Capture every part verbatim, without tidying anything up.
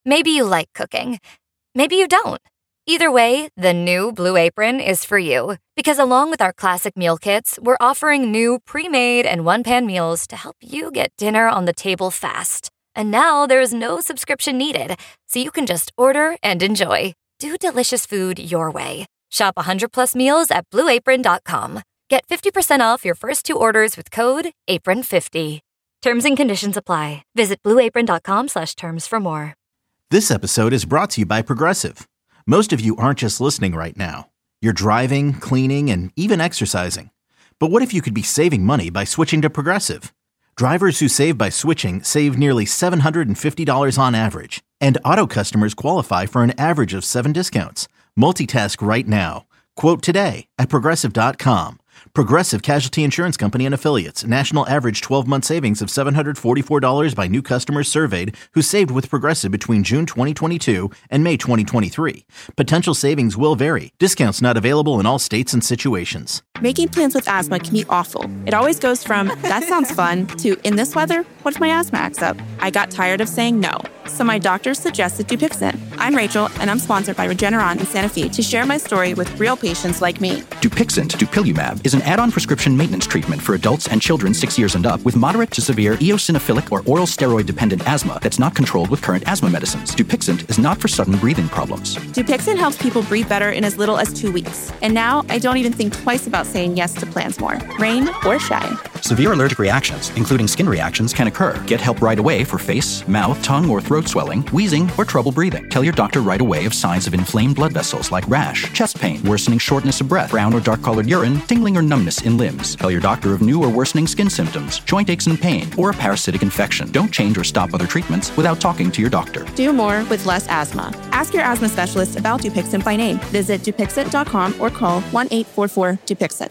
Maybe you like cooking. Maybe you don't. Either way, the new Blue Apron is for you. Because along with our classic meal kits, we're offering new pre-made and one-pan meals to help you get dinner on the table fast. And now there's no subscription needed, so you can just order and enjoy. Do delicious food your way. Shop one hundred plus meals at blue apron dot com. Get fifty percent off your first two orders with code apron fifty. Terms and conditions apply. Visit blue apron dot com slash terms for more. This episode is brought to you by Progressive. Most of you aren't just listening right now. You're driving, cleaning, and even exercising. But what if you could be saving money by switching to Progressive? Drivers who save by switching save nearly seven hundred fifty dollars on average. And auto customers qualify for an average of seven discounts. Multitask right now. Quote today at progressive dot com. Progressive Casualty Insurance Company and Affiliates. National average twelve-month savings of seven hundred forty-four dollars by new customers surveyed who saved with Progressive between June twenty twenty-two and May twenty twenty-three. Potential savings will vary. Discounts not available in all states and situations. Making plans with asthma can be awful. It always goes from, that sounds fun, to, in this weather, what if my asthma acts up? I got tired of saying no, so my doctor suggested Dupixent. I'm Rachel, and I'm sponsored by Regeneron in Santa Fe to share my story with real patients like me. Dupixent, dupilumab, is an add-on prescription maintenance treatment for adults and children six years and up with moderate to severe eosinophilic or oral steroid-dependent asthma that's not controlled with current asthma medicines. Dupixent is not for sudden breathing problems. Dupixent helps people breathe better in as little as two weeks. And now I don't even think twice about saying yes to plans more, rain or shine. Severe allergic reactions, including skin reactions, can occur. Get help right away for face, mouth, tongue, or throat swelling, wheezing, or trouble breathing. Tell your doctor right away of signs of inflamed blood vessels like rash, chest pain, worsening shortness of breath, brown or dark-colored urine, tingling or numbness in limbs. Tell your doctor of new or worsening skin symptoms, joint aches and pain, or a parasitic infection. Don't change or stop other treatments without talking to your doctor. Do more with less asthma. Ask your asthma specialist about Dupixent by name. Visit dupixent dot com or call one eight four four Dupixent.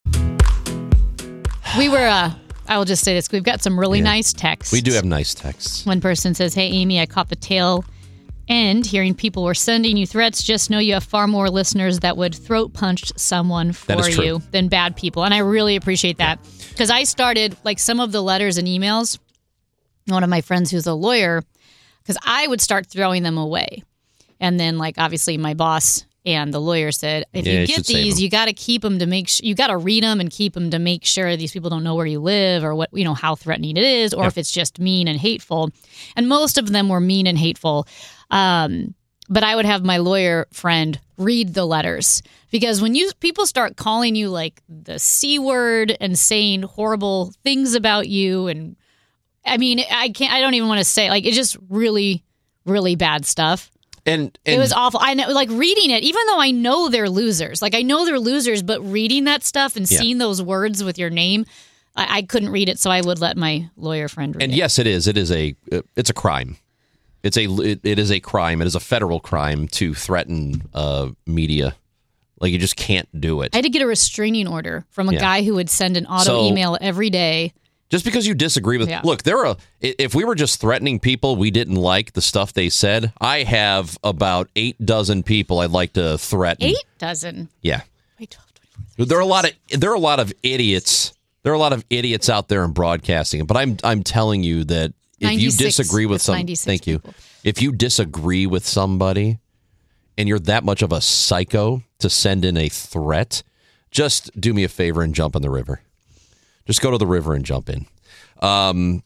We were, uh, I will just say this, we've got some really Yeah. nice texts. We do have nice texts. One person says, hey, Amy, I caught the tail end hearing people were sending you threats. Just know you have far more listeners that would throat punch someone for That is true. you than bad people. And I really appreciate that. Because I started, like, some of the letters and emails, one of my friends who's a lawyer, because I would start throwing them away. And then, like, obviously my boss and the lawyer said, if Yeah, you you get should save these, them. you got to keep them to make sure, you got to read them and keep them to make sure these people don't know where you live or what, you know, how threatening it is, or Yeah. if it's just mean and hateful. And most of them were mean and hateful. Um, but I would have my lawyer friend read the letters, because when you people start calling you like the C word and saying horrible things about you, and I mean, I can't, I don't even want to say, like, it's just really, really bad stuff. And, and It was awful. I know, like, reading it, even though I know they're losers, like, I know they're losers, but reading that stuff and Yeah. seeing those words with your name, I, I couldn't read it, so I would let my lawyer friend read and it. yes, it is. It is a. It's a crime. It's a. It, it is a crime. It is a federal crime to threaten uh, media. Like, you just can't do it. I had to get a restraining order from a Yeah. guy who would send an auto So- email every day. Just because you disagree with, Yeah. look, there are. If we were just threatening people, we didn't like the stuff they said. I have about eight dozen people I'd like to threaten. Eight dozen. Yeah, Wait, twelve, twenty-four, there are a lot of there are a lot of idiots. There are a lot of idiots out there in broadcasting. But I'm I'm telling you that if you ninety-six disagree with It's some, ninety-six thank you. people. If you disagree with somebody, and you're that much of a psycho to send in a threat, just do me a favor and jump in the river. Just go to the river and jump in. Um,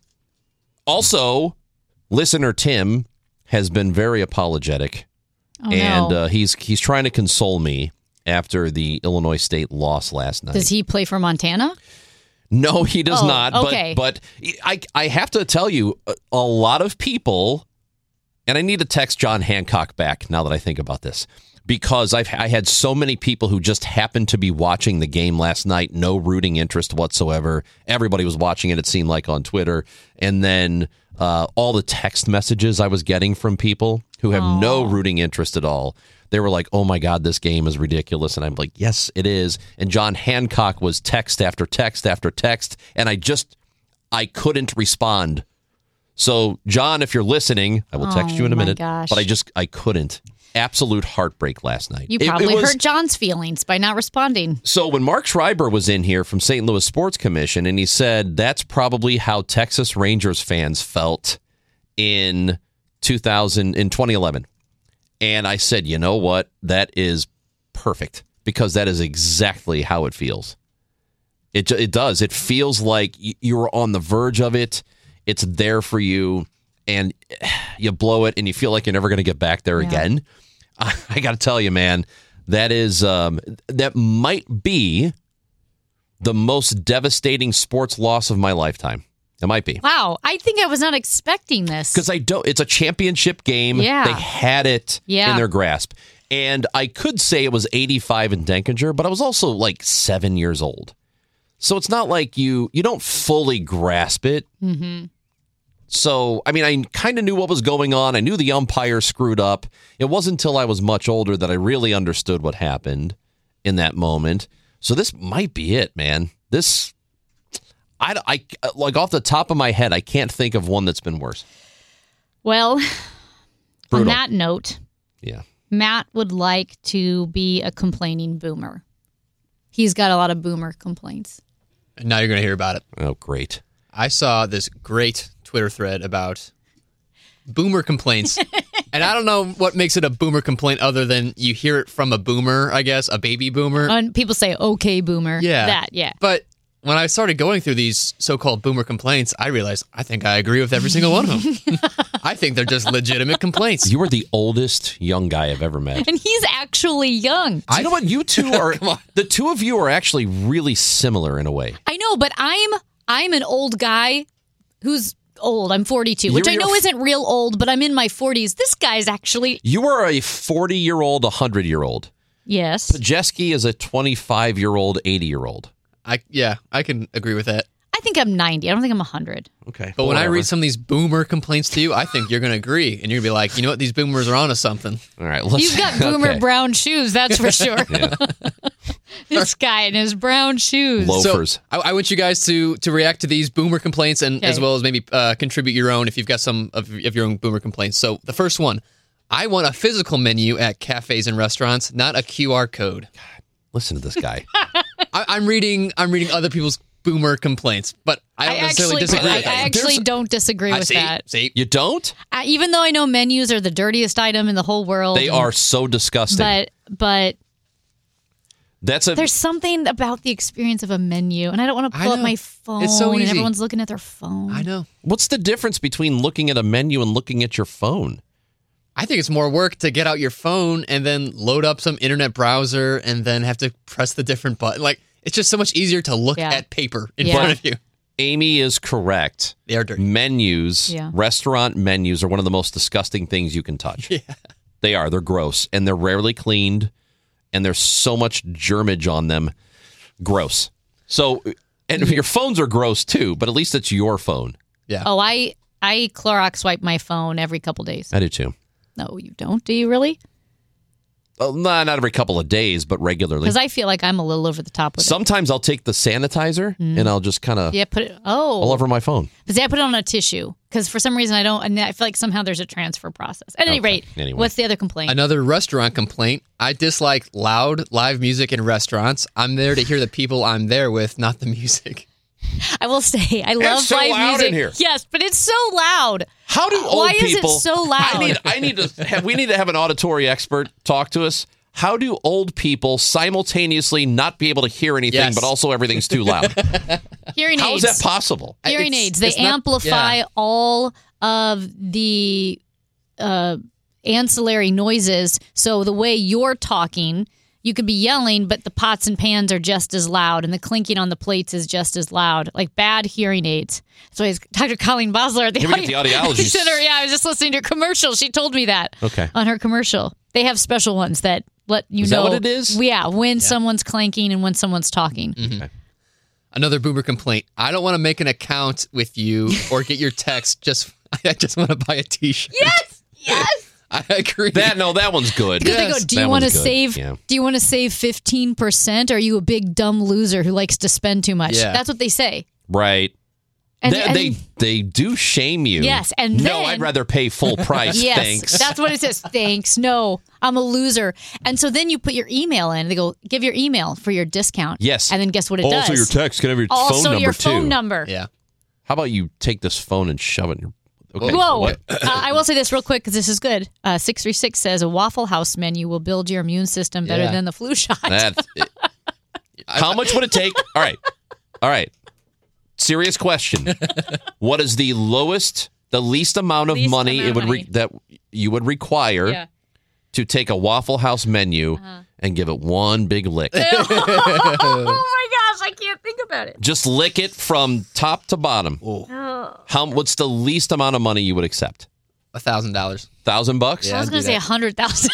also, listener Tim has been very apologetic, Oh, and no. uh, he's he's trying to console me after the Illinois State loss last night. Does he play for Montana? No, he does Oh, not. okay. But but I I have to tell you, a, a lot of people, and I need to text John Hancock back now that I think about this, because I've I had so many people who just happened to be watching the game last night, no rooting interest whatsoever. Everybody was watching it, it seemed like, on Twitter. And then uh, all the text messages I was getting from people who have Aw. no rooting interest at all. They were like, oh, my God, this game is ridiculous. And I'm like, yes, it is. And John Hancock was text after text after text. And I just, I couldn't respond. So, John, if you're listening, I will text Oh, you in a my minute. gosh. But I just, I couldn't. Absolute heartbreak last night. You It- it probably was- hurt John's feelings by not responding. So when Mark Schreiber was in here from Saint Louis Sports Commission, and he said that's probably how Texas Rangers fans felt in two thousand in twenty eleven. And I said, you know what? That is perfect because that is exactly how it feels. It it does. It feels like you're on the verge of it. It's there for you, and you blow it, and you feel like you're never going to get back there yeah. again. I, I got to tell you, man, that is um, that might be the most devastating sports loss of my lifetime. It might be. Wow, I think I was not expecting this because I don't. It's a championship game. Yeah. They had it yeah. in their grasp, and I could say it was eighty-five in Denkinger, but I was also like seven years old. So it's not like you you don't fully grasp it. Mm-hmm. So, I mean, I kind of knew what was going on. I knew the umpire screwed up. It wasn't until I was much older that I really understood what happened in that moment. So this might be it, man. This, I, I like off the top of my head, I can't think of one that's been worse. Well, Brutal. On that note, yeah, Matt would like to be a complaining boomer. He's got a lot of boomer complaints. And now you're going to hear about it. Oh, great. I saw this great Twitter thread about boomer complaints. And I don't know what makes it a boomer complaint other than you hear it from a boomer, I guess, a baby boomer. And people say, okay, boomer. Yeah. That, yeah. But when I started going through these so-called boomer complaints, I realized I think I agree with every single one of them. I think they're just legitimate complaints. You are the oldest young guy I've ever met. And he's actually young. I know what you two are. The two of you are actually really similar in a way. I know, but I'm I'm an old guy who's old. I'm forty-two, which You're, I know you're, isn't real old, but I'm in my forties. This guy's actually... You are a forty-year-old, one hundred-year-old. Yes. Pajeski is a twenty-five-year-old, eighty-year-old. I yeah, I can agree with that. I think I'm ninety. I don't think I'm one hundred. Okay. But when whatever. I read some of these boomer complaints to you, I think you're going to agree. And you're going to be like, you know what? These boomers are onto something. All right. Let's, He's got boomer okay. brown shoes, that's for sure. Yeah. This guy in his brown shoes. Loafers. So I, I want you guys to to react to these boomer complaints and Okay. as well as maybe uh, contribute your own if you've got some of, of your own boomer complaints. So the first one, I want a physical menu at cafes and restaurants, not a Q R code. Listen to this guy. I, I'm reading I'm reading other people's boomer complaints, but I don't I necessarily actually, disagree I, with I that. actually There's- don't disagree I with see, that. see, You don't? I, even though I know menus are the dirtiest item in the whole world. They and- are so disgusting. But but That's a. there's something about the experience of a menu, and I don't want to I pull up know. my phone. It's so And easy. everyone's looking at their phone. I know. What's the difference between looking at a menu and looking at your phone? I think it's more work to get out your phone and then load up some internet browser and then have to press the different button. Like, it's just so much easier to look Yeah. at paper in Yeah. front of you. Amy is correct. They are dirty. Menus, Yeah. restaurant menus are one of the most disgusting things you can touch. Yeah. They are. They're gross, and they're rarely cleaned, and there's so much germage on them. Gross. So, and your phones are gross too, but at least it's your phone. Yeah. Oh, I I Clorox wipe my phone every couple days. I do too. No, you don't. Do you really? Well, not, not every couple of days, but regularly. Because I feel like I'm a little over the top with Sometimes I'll take the sanitizer and I'll just kind of it. Yeah, put it. Oh, all over my phone. But see, I put it on a tissue because for some reason I don't, and I feel like somehow there's a transfer process. At any Okay. rate, Anyway. what's the other complaint? Another restaurant complaint. I dislike loud live music in restaurants. I'm there to hear the people I'm there with, not the music. I will say I love so live loud music. in here. Yes, but it's so loud. How do old Why is it people? so loud? I need. I need to. Have, we need to have an auditory expert talk to us. How do old people simultaneously not be able to hear anything, Yes. but also everything's too loud? Hearing How aids. is that possible? Hearing It's- aids. They it's not- amplify yeah. all of the uh, ancillary noises. So the way you're talking, you could be yelling, but the pots and pans are just as loud, and the clinking on the plates is just as loud. Like bad hearing aids. So it's Doctor Colleen Bosler at the, Here we get the audiologist. She said her, yeah, I was just listening to her commercial. She told me that. Okay. On her commercial. They have special ones that let you Is that know. what it is? Yeah, when someone's clanking and when someone's talking. Mm-hmm. Another boomer complaint. I don't want to make an account with you or get your text. Just I just want to buy a T-shirt. Yes! Yes! I agree. That no, that one's good. Because they go, Yes. do That you want to one's good. save? Yeah. Do you want to save fifteen percent? Are you a big dumb loser who likes to spend too much? Yeah. That's what they say. Right. And, they, and- they they do shame you. Yes, and no, then- I'd rather pay full price. yes, Thanks. that's what it says. Thanks. No, I'm a loser. And so then you put your email in. They go, give your email for your discount. Yes. And then guess what it also, does? your text can have your also phone number your too. phone number. Yeah. How about you take this phone and shove it in your Okay. Whoa. What? uh, I will say this real quick because this is good. Uh, six three six says a Waffle House menu will build your immune system better Yeah. than the flu shot. That's it. How much would it take? All right. All right. Serious question. What is the lowest, the least amount of Least money amount it of would re- money. that you would require Yeah. to take a Waffle House menu Uh-huh. and give it one big lick? Oh my gosh, I can't think about it. Just lick it from top to bottom. How? What's the least amount of money you would accept? A thousand dollars. Thousand bucks? I was I'd going do to say a that. hundred thousand,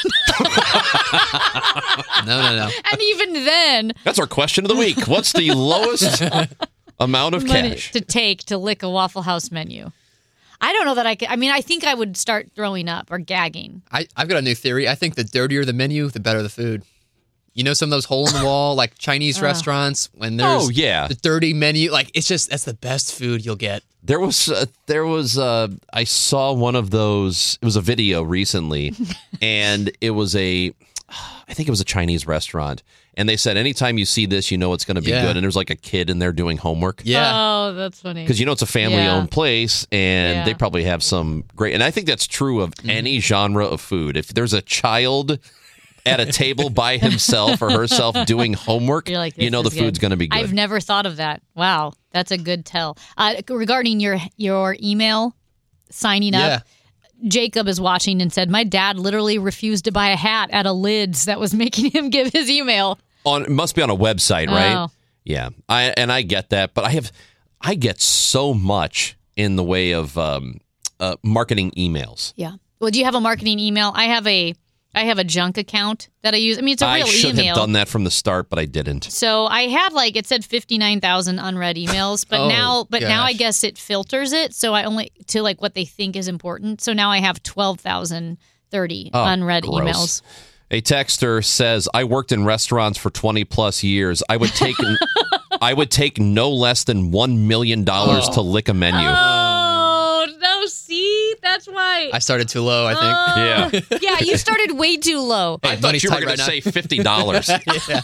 No, no, no. and even then, That's our question of the week. What's the lowest amount of money cash? to take to lick a Waffle House menu. I don't know that I could. I mean, I think I would start throwing up or gagging. I, I've got a new theory. I think the dirtier the menu, the better the food. You know, some of those hole in the wall, like Chinese restaurants, when there's Oh, yeah. the dirty menu, like it's just that's the best food you'll get. There was, uh, there was. Uh, I saw one of those. It was a video recently, and it was a, I think it was a Chinese restaurant, and they said anytime you see this, you know it's going to be Yeah. good. And there's like a kid in there doing homework. Yeah. Oh, that's funny. Because you know it's a family-owned Yeah. place, and Yeah. they probably have some great. And I think that's true of any genre of food. If there's a child at a table by himself or herself doing homework, You're like, you this know the is food's good. going to be good. I've never thought of that. Wow, that's a good tell. Uh, regarding your your email signing up, Yeah. Jacob is watching and said, my dad literally refused to buy a hat at a Lids that was making him give his email. On it must be on a website, right? Oh. Yeah, I and I get that, but I have I get so much in the way of um, uh, marketing emails. Yeah. Well, do you have a marketing email? I have a I have a junk account that I use. I mean, it's a I real should email. have done that from the start, but I didn't. So I had like it said fifty-nine thousand unread emails, but Oh, now but now I gosh. guess it filters it so I only to like what they think is important. So now I have twelve thousand thirty Oh, unread gross. emails. A texter says, "I worked in restaurants for twenty plus years. I would take I would take no less than one million dollars to lick a menu." Oh, no, see? That's why. I started too low, I think. Yeah. Yeah, you started way too low. I thought money's you were tight going to right say fifty dollars. yeah.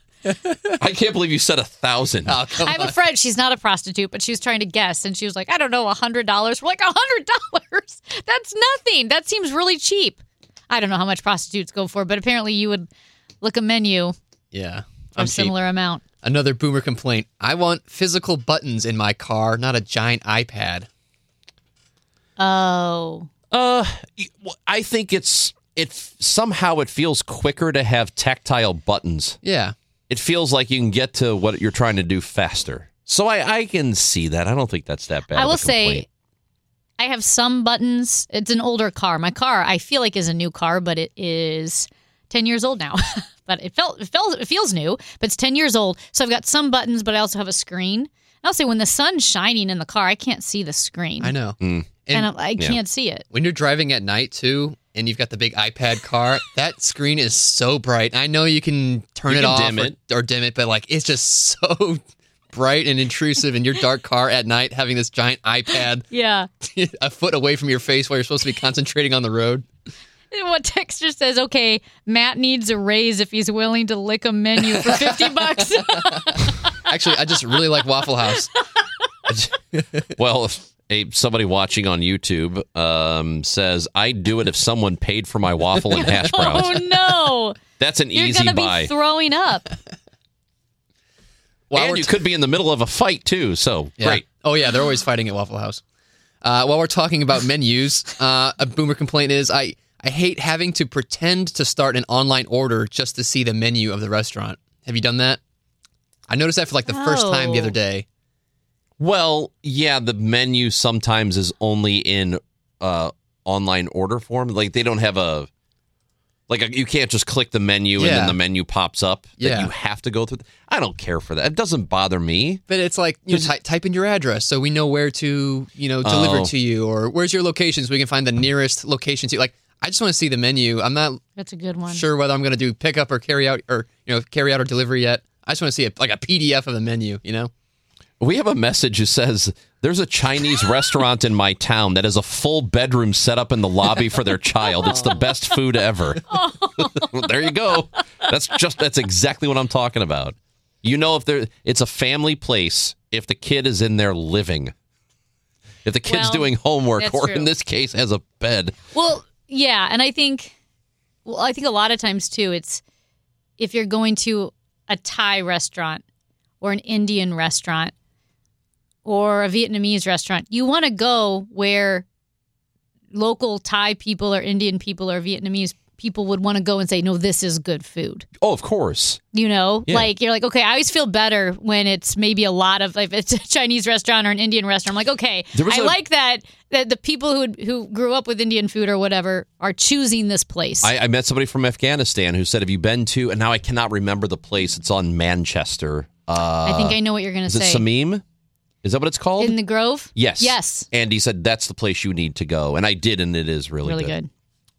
I can't believe you said a thousand. Oh, come I have on. a friend, she's not a prostitute, but she was trying to guess, and she was like, I don't know, one hundred dollars. We're like, one hundred dollars? That's nothing. That seems really cheap. I don't know how much prostitutes go for, but apparently you would look a menu Yeah. for a I'm cheap. similar amount. Another boomer complaint. I want physical buttons in my car, not a giant iPad. Oh. Uh, I think it's it somehow it feels quicker to have tactile buttons. Yeah. It feels like you can get to what you're trying to do faster. So I, I can see that. I don't think that's that bad. I of a will say, complaint. I have some buttons. It's an older car. My car, I feel like, is a new car, but it is ten years old now. But it felt it felt it feels new, but it's ten years old. So I've got some buttons, but I also have a screen. And I'll say when the sun's shining in the car, I can't see the screen. I know. Mm. and And I, I can't see it. when you're driving at night too, and you've got the big iPad car, that screen is so bright. I know you can turn You it can off dim or, it. or dim it, but like it's just so bright and intrusive in your dark car at night, having this giant iPad Yeah. a foot away from your face while you're supposed to be concentrating on the road. What texture says, okay, Matt needs a raise if he's willing to lick a menu for fifty bucks. Actually, I just really like Waffle House. Well, if a, somebody watching on YouTube um, says, "I'd do it if someone paid for my waffle and hash browns." Oh, no. That's an You're easy going to buy. be throwing up. While and we're you t- could be in the middle of a fight too. So Yeah. great. Oh yeah, they're always fighting at Waffle House. Uh, while we're talking about menus, uh, a boomer complaint is I I hate having to pretend to start an online order just to see the menu of the restaurant. Have you done that? I noticed that for like the first time the Oh. other day. Well, yeah, the menu sometimes is only in uh, online order form. Like they don't have a like a, you can't just click the menu and Yeah. then the menu pops up. That Yeah. you have to go through. I don't care for that. It doesn't bother me. But it's like you know, ty- type in your address so we know where to you know deliver Oh. to you, or where's your location so we can find the nearest location to you. Like I just want to see the menu. I'm not That's a good one. sure whether I'm going to do pickup or carry out or you know carry out or delivery yet. I just want to see a, like a P D F of the menu. You know. We have a message that says there's a Chinese restaurant in my town that has a full bedroom set up in the lobby for their child. It's the best food ever. There you go. That's just that's exactly what I'm talking about. You know, if there it's a family place, if the kid is in there living. If the kid's Well, doing homework, that's or true. in this case, has a bed. Well, yeah, and I think, well, I think a lot of times too, it's if you're going to a Thai restaurant or an Indian restaurant or a Vietnamese restaurant, you want to go where local Thai people or Indian people or Vietnamese people would want to go and say, no, this is good food. Oh, of course. You know, Yeah. like you're like, okay, I always feel better when it's maybe a lot of, like, if it's a Chinese restaurant or an Indian restaurant. I'm like, okay, There was I a- like that that the people who who grew up with Indian food or whatever are choosing this place. I, I met somebody from Afghanistan who said, have you been to, and now I cannot remember the place. It's on Manchester. Uh, I think I know what you're going to Is it say. Samim? Is that what it's called? In the Grove? Yes. Yes. And he said, that's the place you need to go. And I did, and it is really, Really good.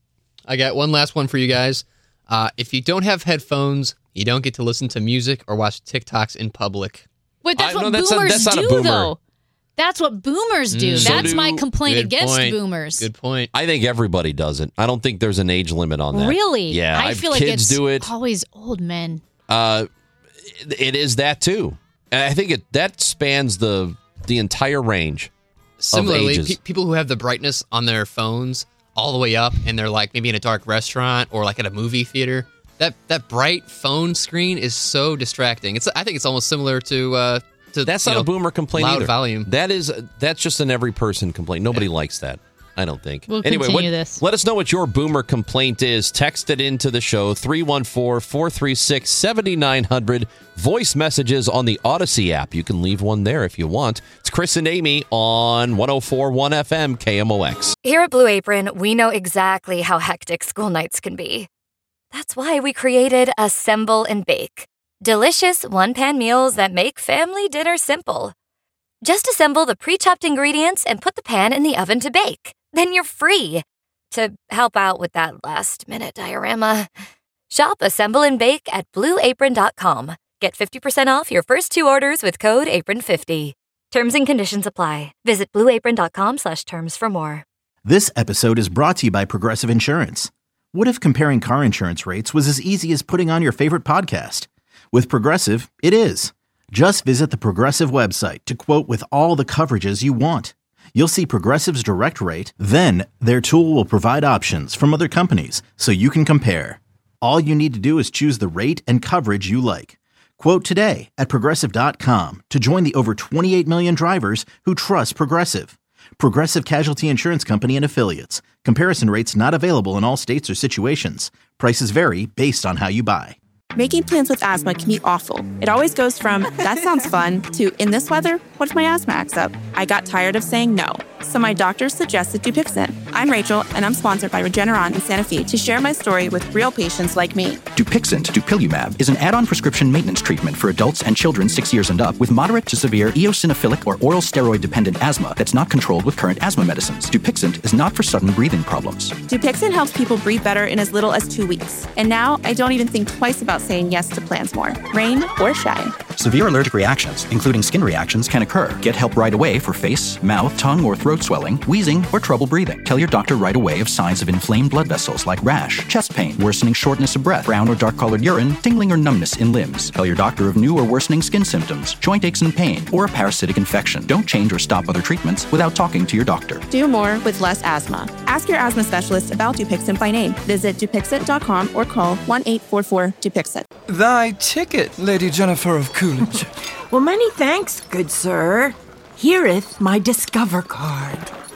I got one last one for you guys. Uh, if you don't have headphones, you don't get to listen to music or watch TikToks in public. But that's I- what no, that's a- boomers that's not a do, boomer. though. That's what boomers do. So That's do- my complaint Good against point. boomers. Good point. I think everybody does it. I don't think there's an age limit on that. Really? Yeah. I I've- feel like kids it's do it. always old men. Uh, it- it is that too. And I think it that spans the the entire range. Similarly, ages. pe- people who have the brightness on their phones all the way up, and they're like maybe in a dark restaurant or like at a movie theater. That that bright phone screen is so distracting. It's I think it's almost similar to uh, to That's you not know, a boomer complaint loud either. volume. That is that's just an every person complaint. Nobody likes that. I don't think. We'll anyway, continue what- this. let us know what your boomer complaint is. Text it into the show, three one four, four three six, seven nine zero zero. Voice messages on the Odyssey app. You can leave one there if you want. It's Chris and Amy on one oh four point one F M K M O X. Here at Blue Apron, we know exactly how hectic school nights can be. That's why we created Assemble and Bake. Delicious one-pan meals that make family dinner simple. Just assemble the pre-chopped ingredients and put the pan in the oven to bake. Then you're free to help out with that last-minute diorama. Shop Assemble and Bake at blue apron dot com. Get fifty percent off your first two orders with code apron fifty. Terms and conditions apply. Visit blue apron dot com slash terms for more. This episode is brought to you by Progressive Insurance. What if comparing car insurance rates was as easy as putting on your favorite podcast? With Progressive, it is. Just visit the Progressive website to quote with all the coverages you want. You'll see Progressive's direct rate, then their tool will provide options from other companies so you can compare. All you need to do is choose the rate and coverage you like. Quote today at progressive dot com to join the over twenty-eight million drivers who trust Progressive. Progressive Casualty Insurance Company and Affiliates. Comparison rates not available in all states or situations. Prices vary based on how you buy. Making plans with asthma can be awful. It always goes from, that sounds fun, to, in this weather, what if my asthma acts up? I got tired of saying no, so my doctor suggested Dupixent. I'm Rachel, and I'm sponsored by Regeneron in Santa Fe to share my story with real patients like me. Dupixent, dupilumab, is an add-on prescription maintenance treatment for adults and children six years and up with moderate to severe eosinophilic or oral steroid-dependent asthma that's not controlled with current asthma medicines. Dupixent is not for sudden breathing problems. Dupixent helps people breathe better in as little as two weeks. And now I don't even think twice about saying yes to plans more, rain or shine. Severe allergic reactions, including skin reactions, can occur. Get help right away for face, mouth, tongue, or throat swelling, wheezing, or trouble breathing. Tell your doctor right away of signs of inflamed blood vessels like rash, chest pain, worsening shortness of breath, brown or dark-colored urine, tingling or numbness in limbs. Tell your doctor of new or worsening skin symptoms, joint aches and pain, or a parasitic infection. Don't change or stop other treatments without talking to your doctor. Do more with less asthma. Ask your asthma specialist about Dupixent by name. Visit Dupixent dot com or call one eight four four Dupixent. Thy ticket, Lady Jennifer of Coolidge. Well, many thanks, good sir. Hereeth my Discover card.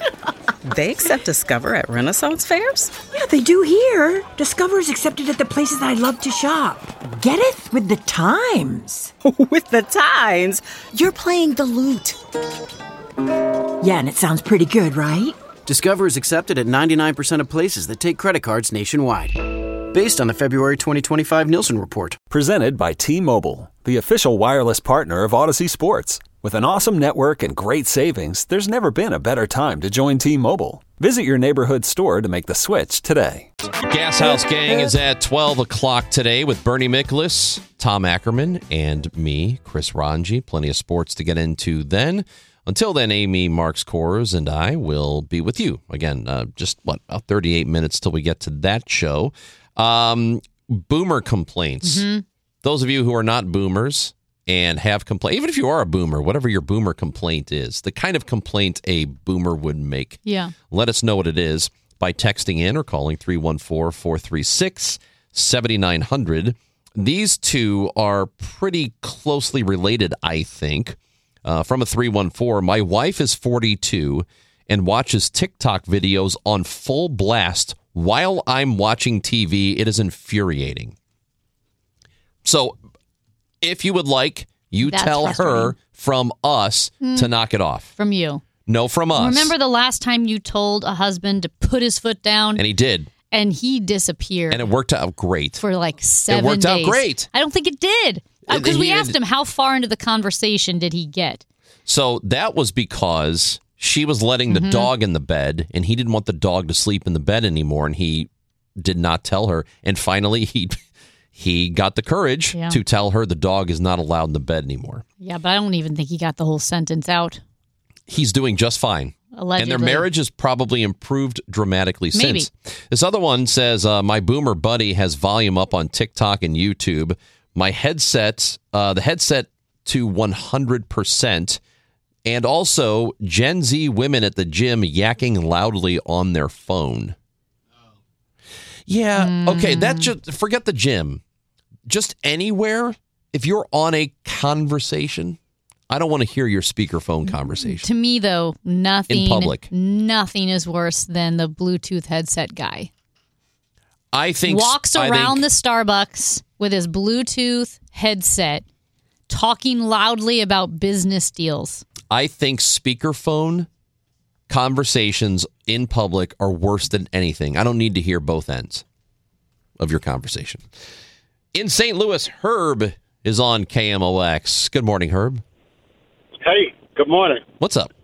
They accept Discover at Renaissance fairs? Yeah, they do here. Discover is accepted at the places I love to shop. Getteth with the times. With the times? You're playing the lute. Yeah, and it sounds pretty good, right? Discover is accepted at ninety-nine percent of places that take credit cards nationwide. Based on the February twenty twenty-five Nielsen report. Presented by T-Mobile, the official wireless partner of Odyssey Sports. With an awesome network and great savings, there's never been a better time to join T-Mobile. Visit your neighborhood store to make the switch today. Gas House Gang is at twelve o'clock today with Bernie Miklasz, Tom Ackerman, and me, Chris Ranji. Plenty of sports to get into then. Until then, Amy Marks Kors and I will be with you. Again, uh, just, what, about thirty-eight minutes till we get to that show. Um, boomer complaints. Mm-hmm. Those of you who are not boomers, and have complaint. Even if you are a boomer, whatever your boomer complaint is, the kind of complaint a boomer would make. Yeah. Let us know what it is by texting in or calling three one four, four three six, seven nine zero zero. These two are pretty closely related, I think. Uh, from a three one four, my wife is forty-two and watches TikTok videos on full blast while I'm watching T V. It is infuriating. So if you would like, you That's tell her from us Hmm. to knock it off. From you. No, from us. Remember the last time you told a husband to put his foot down? And he did. And he disappeared. And it worked out great. For like seven days. It worked out great. I don't think it did. Because It- we he- asked him, how far into the conversation did he get? So that was because she was letting the Mhm. dog in the bed, and he didn't want the dog to sleep in the bed anymore, and he did not tell her. And finally, he he got the courage Yeah. to tell her the dog is not allowed in the bed anymore. Yeah, but I don't even think he got the whole sentence out. He's doing just fine. Allegedly. And their marriage has probably improved dramatically Maybe. since. This other one says, uh, my boomer buddy has volume up on TikTok and YouTube. My headset, uh, the headset to one hundred percent. And also Gen Z women at the gym yakking loudly on their phone. Yeah, okay, that just forget the gym. Just anywhere, if you're on a conversation, I don't want to hear your speakerphone conversation. To me, though, nothing In public. nothing is worse than the Bluetooth headset guy. I think Walks I around think- the Starbucks with his Bluetooth headset, talking loudly about business deals. I think speakerphone conversations in public are worse than anything. I don't need to hear both ends of your conversation. In Saint Louis, Herb is on K M O X. Good morning, Herb. Hey, good morning. What's up?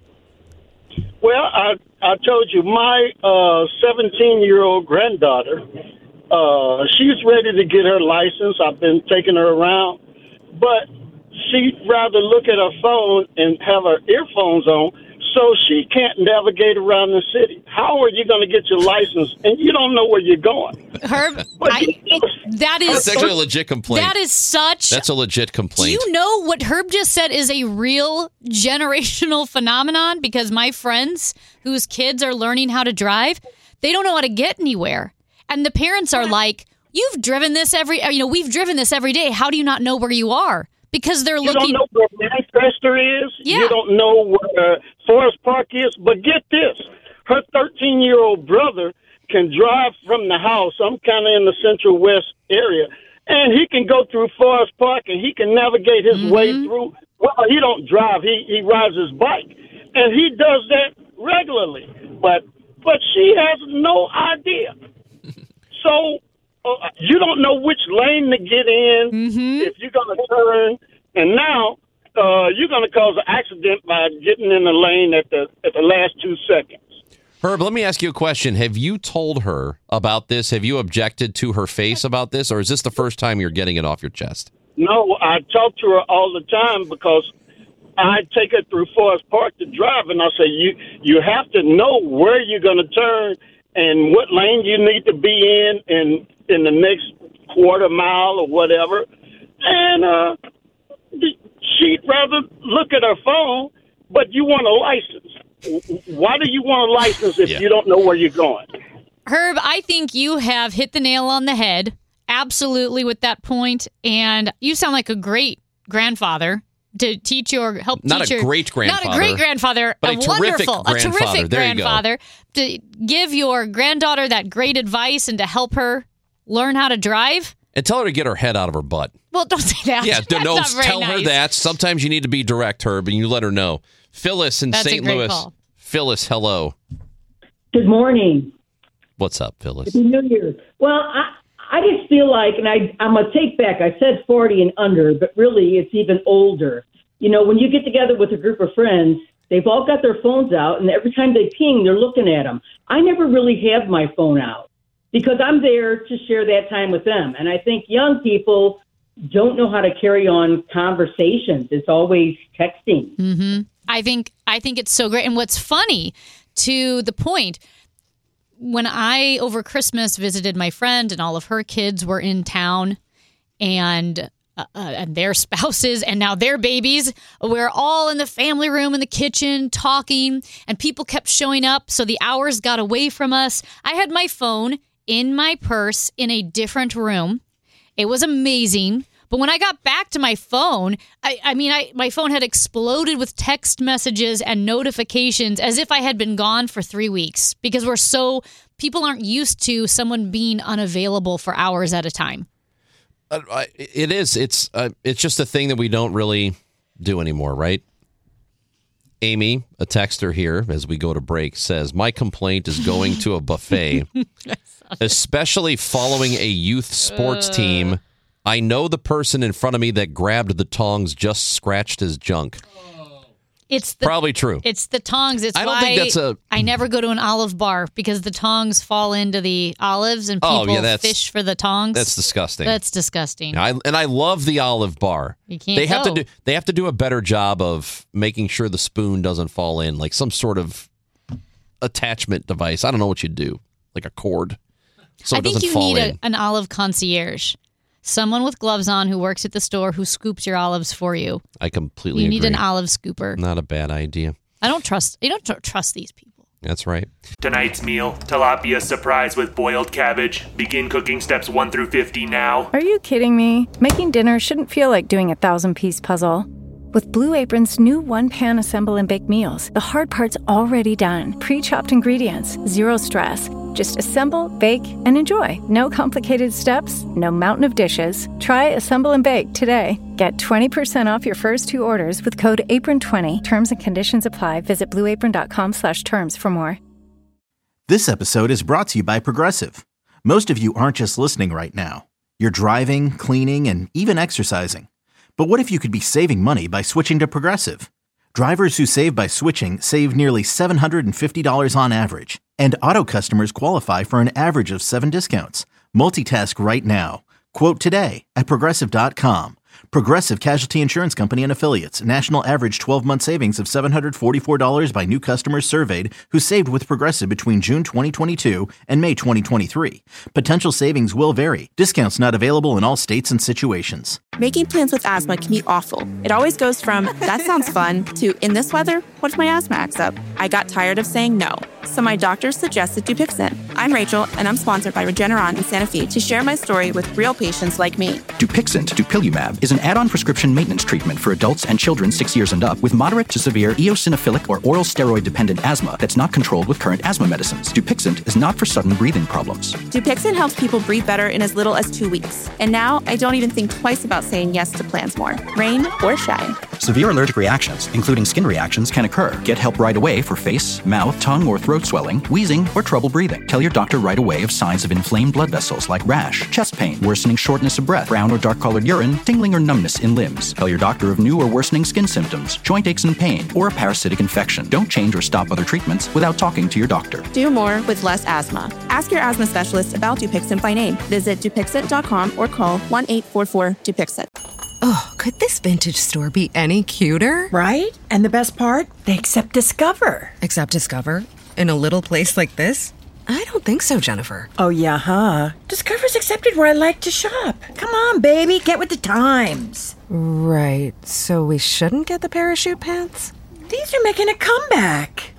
Well, I I told you my uh seventeen-year-old granddaughter, uh, she's ready to get her license. I've been taking her around, but she'd rather look at her phone and have her earphones on so she can't navigate around the city. How are you going to get your license and you don't know where you're going? Herb, I, that is That's actually a legit complaint. That is such. That's a legit Do complaint. you know what Herb just said is a real generational phenomenon? Because my friends whose kids are learning how to drive, they don't know how to get anywhere. And the parents are like, you've driven this every, you know, we've driven this every day. How do you not know where you are? Because they're You looking. don't know where Manchester is. Yeah. You don't know where uh, Forest Park is. But get this. Her thirteen-year-old brother can drive from the house. I'm kind of in the Central West area. And he can go through Forest Park and he can navigate his Mm-hmm. way through. Well, he don't drive. He, he rides his bike. And he does that regularly. But, but she has no idea. So uh, you don't know which lane to get in, Mm-hmm. if you're going to turn, and now uh, you're going to cause an accident by getting in the lane at the at the last two seconds. Herb, let me ask you a question. Have you told her about this? Have you objected to her face about this? Or is this the first time you're getting it off your chest? No, I talk to her all the time because I take her through Forest Park to drive, and I say, you you have to know where you're going to turn and what lane you need to be in in, in the next quarter mile or whatever. And uh, she'd rather look at her phone, but you want a license. Why do you want a license if Yeah. you don't know where you're going? Herb, I think you have hit the nail on the head. Absolutely with that point. And you sound like a great grandfather to teach your help Not teach a your, great grandfather, Not a great grandfather, but a, a terrific wonderful, a grandfather. terrific There you go. grandfather to give your granddaughter that great advice and to help her learn how to drive. And tell her to get her head out of her butt. Well, don't say that. Yeah, That's no, not very tell her nice. that. Sometimes you need to be direct, Herb, and you let her know. Phyllis in That's a Saint great Louis. call. Phyllis, hello. Good morning. What's up, Phyllis? Happy New Year. Well, I I just feel like, and I I'm gonna take back. I said forty and under, but really it's even older. You know, when you get together with a group of friends, they've all got their phones out, and every time they ping, they're looking at them. I never really have my phone out because I'm there to share that time with them. And I think young people don't know how to carry on conversations. It's always texting. Mm-hmm. I think I think it's so great. And what's funny, to the point, when I over Christmas visited my friend and all of her kids were in town, and uh, and their spouses and now their babies. We're all in the family room in the kitchen talking, and people kept showing up. So the hours got away from us. I had my phone in my purse in a different room. It was amazing. But when I got back to my phone, I, I mean, I, my phone had exploded with text messages and notifications as if I had been gone for three weeks because we're so, people aren't used to someone being unavailable for hours at a time. Uh, it is. It's uh, it's just a thing that we don't really do anymore, right? Amy, a texter here as we go to break, says, my complaint is going to a buffet, especially following a youth sports uh. team. I know the person in front of me that grabbed the tongs just scratched his junk. It's the, probably true. It's the tongs. It's I don't why think that's a. I never go to an olive bar because the tongs fall into the olives and people oh, yeah, fish for the tongs. That's disgusting. That's disgusting. I, and I love the olive bar. You can't they have go. to do. They have to do a better job of making sure the spoon doesn't fall in, like some sort of attachment device. I don't know what you do, like a cord, so I it think doesn't you fall need in. a, an olive concierge. Someone with gloves on who works at the store who scoops your olives for you. I completely You need agree. an olive scooper. Not a bad idea. I don't trust. You don't tr- trust these people. That's right. Tonight's meal, tilapia surprise with boiled cabbage. Begin cooking steps one through fifty now. Are you kidding me? Making dinner shouldn't feel like doing a thousand-piece puzzle. With Blue Apron's new one-pan assemble and bake meals, the hard part's already done. Pre-chopped ingredients, zero stress. Just assemble, bake, and enjoy. No complicated steps, no mountain of dishes. Try Assemble and Bake today. Get twenty percent off your first two orders with code apron twenty. Terms and conditions apply. Visit blueapron.com slash terms for more. This episode is brought to you by Progressive. Most of you aren't just listening right now. You're driving, cleaning, and even exercising. But what if you could be saving money by switching to Progressive? Drivers who save by switching save nearly seven hundred fifty dollars on average. And auto customers qualify for an average of seven discounts. Multitask right now. Quote today at Progressive dot com. Progressive Casualty Insurance Company and Affiliates. National average twelve-month savings of seven hundred forty-four dollars by new customers surveyed who saved with Progressive between June twenty twenty-two and May twenty twenty-three. Potential savings will vary. Discounts not available in all states and situations. Making plans with asthma can be awful. It always goes from, that sounds fun, to, in this weather, what if my asthma acts up? I got tired of saying no. So my doctor suggested Dupixent. I'm Rachel, and I'm sponsored by Regeneron in Santa Fe to share my story with real patients like me. Dupixent, dupilumab, is an add-on prescription maintenance treatment for adults and children six years and up with moderate to severe eosinophilic or oral steroid-dependent asthma that's not controlled with current asthma medicines. Dupixent is not for sudden breathing problems. Dupixent helps people breathe better in as little as two weeks. And now I don't even think twice about saying yes to plans more, rain or shine. Severe allergic reactions, including skin reactions, can occur. Get help right away for face, mouth, tongue, or throat swelling, wheezing, or trouble breathing. Tell your doctor right away of signs of inflamed blood vessels like rash, chest pain, worsening shortness of breath, brown or dark-colored urine, tingling or numbness in limbs. Tell your doctor of new or worsening skin symptoms, joint aches and pain, or a parasitic infection. Don't change or stop other treatments without talking to your doctor. Do more with less asthma. Ask your asthma specialist about Dupixent by name. Visit Dupixent dot com or call one eight four four Dupixent. Oh, could this vintage store be any cuter? Right? And the best part? They accept Discover. Accept Discover? In a little place like this? I don't think so, Jennifer. Oh, yeah, huh? Discover's accepted where I like to shop. Come on, baby, get with the times. Right, so we shouldn't get the parachute pants? These are making a comeback.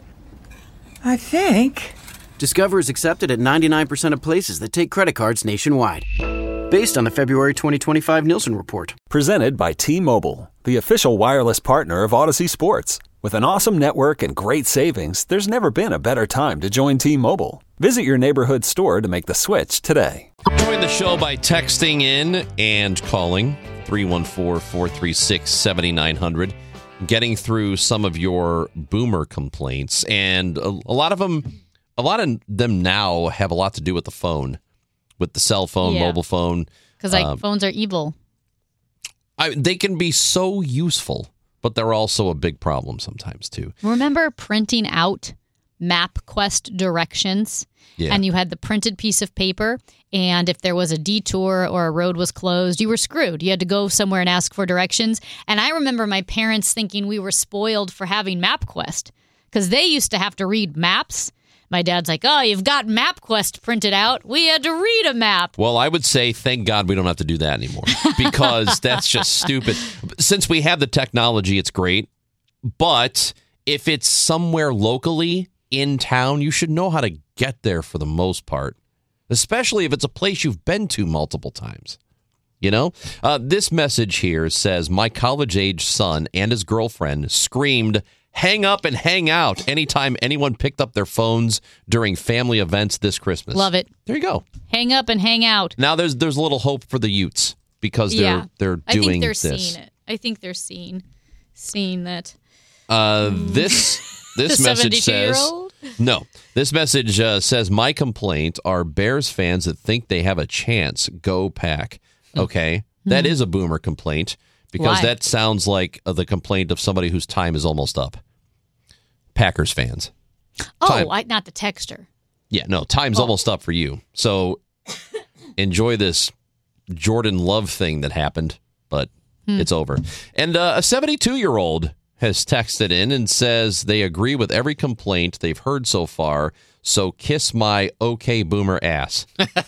I think. Discover is accepted at ninety-nine percent of places that take credit cards nationwide. Based on the February twenty twenty-five Nielsen report. Presented by T-Mobile, the official wireless partner of Odyssey Sports. With an awesome network and great savings, there's never been a better time to join T-Mobile. Visit your neighborhood store to make the switch today. Join the show by texting in and calling three one four, four three six, seven nine zero zero. Getting through some of your boomer complaints. And a, a lot of them, a lot of them now have a lot to do with the phone. With the cell phone, Yeah. mobile phone. Because like Um, phones are evil. I, they can be so useful, but they're also a big problem sometimes, too. Remember printing out MapQuest directions? Yeah. And you had the printed piece of paper, and if there was a detour or a road was closed, you were screwed. You had to go somewhere and ask for directions. And I remember my parents thinking we were spoiled for having MapQuest because they used to have to read maps. My dad's like, oh, you've got MapQuest printed out. We had to read a map. Well, I would say thank God we don't have to do that anymore because that's just stupid. Since we have the technology, it's great. But if it's somewhere locally in town, you should know how to get there for the most part, especially if it's a place you've been to multiple times. You know, uh, this message here says my college-age son and his girlfriend screamed, hang up and hang out anytime anyone picked up their phones during family events this Christmas. Love it. There you go. Hang up and hang out. Now there's there's a little hope for the Utes because they're yeah. they're doing I think they're this. seeing it. I think they're seeing seeing that. Uh, this this The message says seventy-two-year-old? no. This message uh, says my complaint are Bears fans that think they have a chance. Go Pack. Okay, that is a boomer complaint because Why? that sounds like uh, the complaint of somebody whose time is almost up. Packers fans. Oh, Time- I, not the texter. Yeah, no, time's Oh. almost up for you. So enjoy this Jordan Love thing that happened, but Hmm. it's over. And uh, a seventy-two-year-old has texted in and says they agree with every complaint they've heard so far, so kiss my okay boomer ass.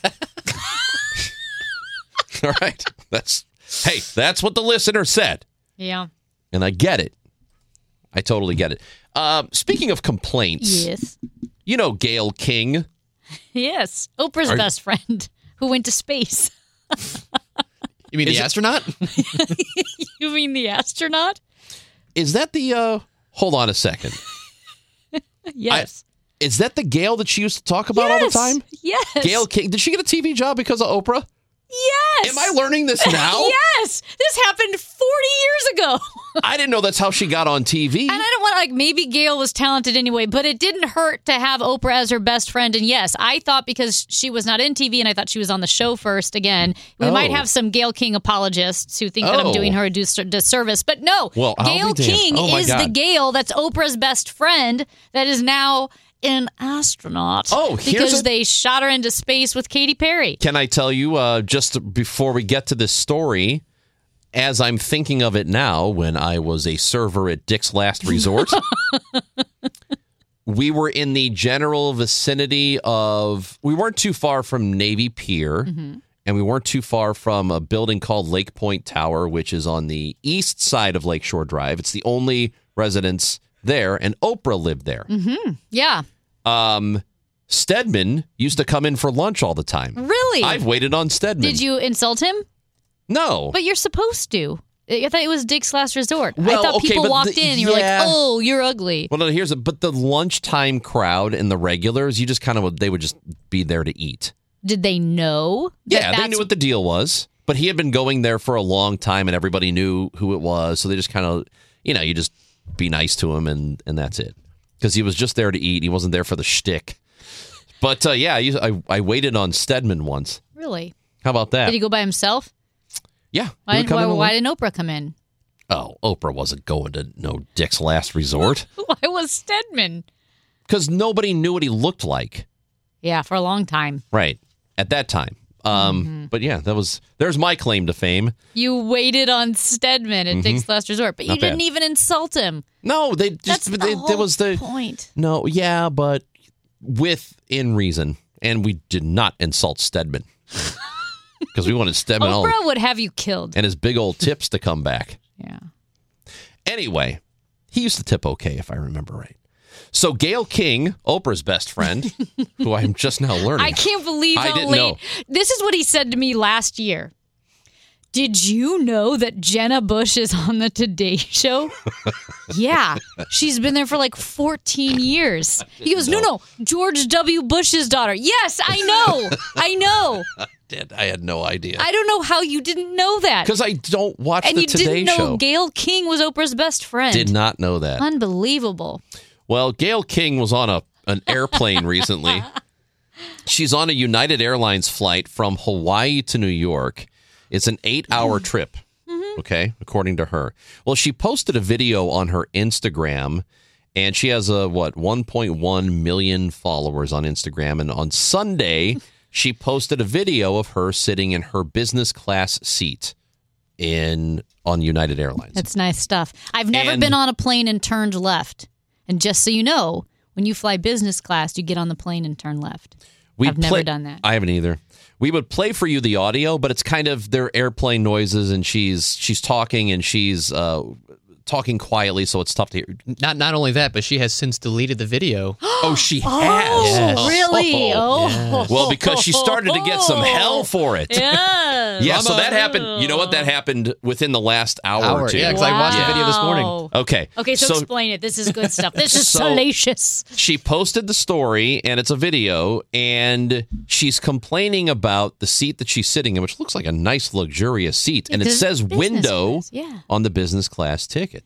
All right. That's hey, that's what the listener said. Yeah. And I get it. I totally get it. Uh, speaking of complaints, Yes. you know Gayle King. Yes. Oprah's Are- best friend who went to space. You mean Is the it- astronaut? You mean the astronaut? Is that the, uh, hold on a second. Yes. I, is that the Gayle that she used to talk about all the Yes. time? Yes. Gayle King. Did she get a T V job because of Oprah? Yes. Am I learning this now? Yes. This happened forty years ago. I didn't know that's how she got on T V. And I don't want, like, maybe Gayle was talented anyway, but it didn't hurt to have Oprah as her best friend. And yes, I thought because she was not in T V and I thought she was on the show first again, we Oh. might have some Gayle King apologists who think that I'm Oh. doing her a dis- disservice. But no, Well, I'll Gayle be damned. King Oh, my is the God. Gayle that's Oprah's best friend that is now an astronaut. Oh, here's because a- they shot her into space with Katy Perry. Can I tell you, uh, just before we get to this story, as I'm thinking of it now, when I was a server at Dick's Last Resort, we were in the general vicinity of, we weren't too far from Navy Pier, Mm-hmm. and we weren't too far from a building called Lake Point Tower, which is on the east side of Lakeshore Drive. It's the only residence there, and Oprah lived there. Mm-hmm. Yeah. Um, Stedman used to come in for lunch all the time. Really? I've waited on Stedman. Did you insult him? No. But you're supposed to. I thought it was Dick's Last Resort. I Well, thought okay, people but walked the- in and you were yeah. like, oh, you're ugly. Well, no, here's a, but the lunchtime crowd and the regulars, you just kind of, they would just be there to eat. Did they know? that Yeah, they that's- knew what the deal was. But he had been going there for a long time and everybody knew who it was. So they just kind of, you know, you just be nice to him and, and that's it. Because he was just there to eat. He wasn't there for the shtick. But uh, yeah, I, I, I waited on Stedman once. Really? How about that? Did he go by himself? Yeah. he Why, would come why, in why alone. didn't Oprah come in? Oh, Oprah wasn't going to no Dick's Last Resort. Why was Stedman? Because nobody knew what he looked like. Yeah, for a long time. Right. At that time. Um, Mm-hmm. But yeah, that was there's my claim to fame. You waited on Stedman at Mhm. Dick's Last Resort, but you Not bad. didn't even insult him. No, they just That's the they, whole there was the point. No, yeah, but within reason. And we did not insult Stedman. Because we wanted Stedman all Oprah would have you killed. and his big old tips to come back. Yeah. Anyway, he used to tip okay, if I remember right. So Gayle King, Oprah's best friend, who I'm just now learning. I can't believe I how didn't late. know. This is what he said to me last year. Did you know that Jenna Bush is on the Today Show? Yeah, she's been there for like fourteen years. He goes, no, no, George W. Bush's daughter. Yes, I know. I know. I did. I had no idea. I don't know how you didn't know that. Because I don't watch and the you Today didn't know Show. Gayle King was Oprah's best friend. Did not know that. Unbelievable. Well, Gayle King was on a an airplane recently. She's on a United Airlines flight from Hawaii to New York. It's an eight-hour trip, okay, according to her. Well, she posted a video on her Instagram, and she has, a what, one point one million followers on Instagram. And on Sunday, she posted a video of her sitting in her business class seat in on United Airlines. That's nice stuff. I've never And- been on a plane and turned left. And just so you know, when you fly business class, you get on the plane and turn left. We I've never done that. I haven't either. We would play for you the audio, but it's kind of their airplane noises, and she's she's talking and she's uh, talking quietly, so it's tough to hear. Not not only that, but she has since deleted the video. Oh, she has. Oh, Yes. really? Oh, Yes. Well, because she started to get some hell for it. Yeah. Yeah, so that happened. You know what? That happened within the last hour, Hour, or two. yeah, because I watched the video this morning. Wow. Okay. Okay, so, explain it. This is good stuff. This is So- salacious. She posted the story, and it's a video, and she's complaining about the seat that she's sitting in, which looks like a nice, luxurious seat, and it Bus- says business window class, yeah. on the business class ticket.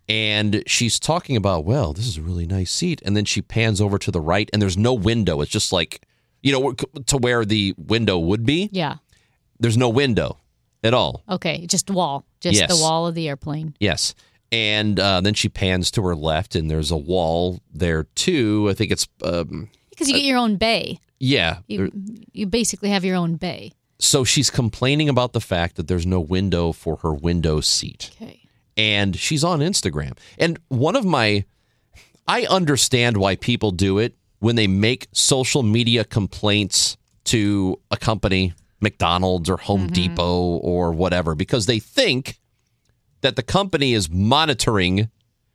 And she's talking about, well, this is a really nice seat, and then she pans over to the right, and there's no window. It's just like, you know, to where the window would be. Yeah. There's no window at all. Okay, just wall. Just Yes. the wall of the airplane. Yes. And uh, then she pans to her left, and there's a wall there, too. I think it's... Um, Because you get your own bay. yeah. You, you basically have your own bay. So she's complaining about the fact that there's no window for her window seat. Okay. And she's on Instagram. And one of my... I understand why people do it when they make social media complaints to a company, McDonald's or Home Mm-hmm. Depot or whatever, because they think that the company is monitoring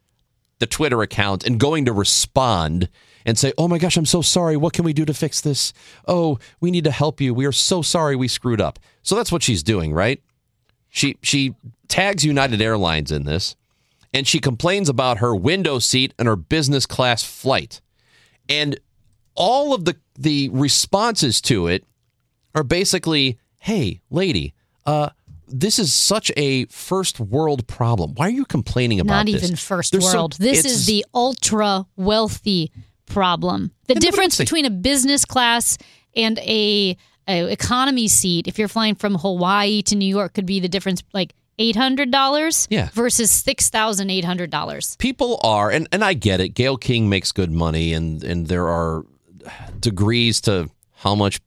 the Twitter account and going to respond and say, oh my gosh, I'm so sorry. What can we do to fix this? Oh, we need to help you. We are so sorry we screwed up. So that's what she's doing, right? She she tags United Airlines in this, and she complains about her window seat and her business class flight. And all of the, the responses to it are basically, hey, lady, uh, this is such a first world problem. Why are you complaining about Not this? even first There's so- world. this it's- is the ultra wealthy problem. The difference saying- between a business class and a, a economy seat, if you're flying from Hawaii to New York, could be the difference like eight hundred dollars Yeah. versus six thousand eight hundred dollars. People are, and, and I get it, Gayle King makes good money, and, and there are degrees to how much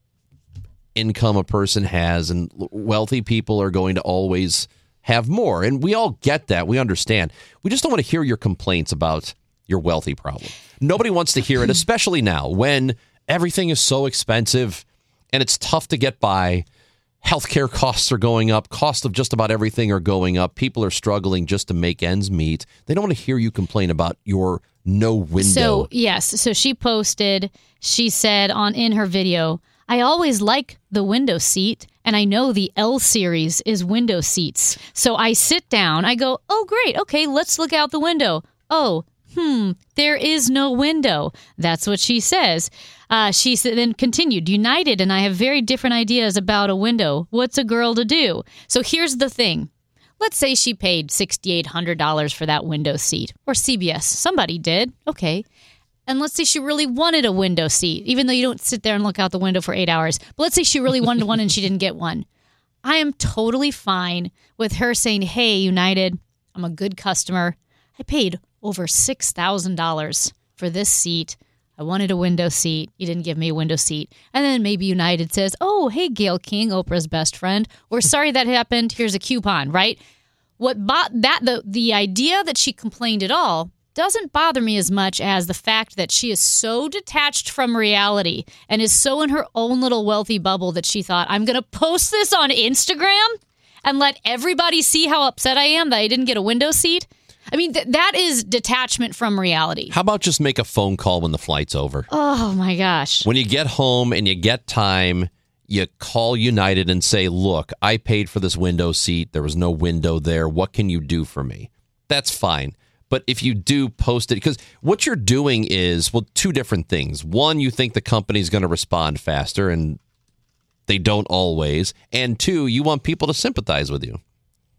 income a person has, and wealthy people are going to always have more. And we all get that. We understand. We just don't want to hear your complaints about your wealthy problem. Nobody wants to hear it, especially now when everything is so expensive and it's tough to get by. Healthcare costs are going up. Cost of just about everything are going up. People are struggling just to make ends meet. They don't want to hear you complain about your no window. So, yes. So she posted, she said on in her video, I always like the window seat, and I know the L series is window seats. So I sit down, I go, oh, great. Okay, let's look out the window. Oh, hmm, there is no window. That's what she says. Uh, she said, then continued, United and I have very different ideas about a window. What's a girl to do? So here's the thing. Let's say she paid six thousand eight hundred dollars for that window seat, or C B S. Somebody did. Okay. And let's say she really wanted a window seat, even though you don't sit there and look out the window for eight hours. But let's say she really wanted one and she didn't get one. I am totally fine with her saying, hey, United, I'm a good customer. I paid over six thousand dollars for this seat. I wanted a window seat. You didn't give me a window seat. And then maybe United says, oh, hey, Gayle King, Oprah's best friend. We're sorry that happened. Here's a coupon, right? What bo- that the the idea that she complained at all doesn't bother me as much as the fact that she is so detached from reality and is so in her own little wealthy bubble that she thought, I'm going to post this on Instagram and let everybody see how upset I am that I didn't get a window seat. I mean, th- that is detachment from reality. How about just make a phone call when the flight's over? Oh, my gosh. When you get home and you get time, you call United and say, look, I paid for this window seat. There was no window there. What can you do for me? That's fine. But if you do post it, because what you're doing is, well, two different things. One, you think the company's going to respond faster, and they don't always. And two, you want people to sympathize with you.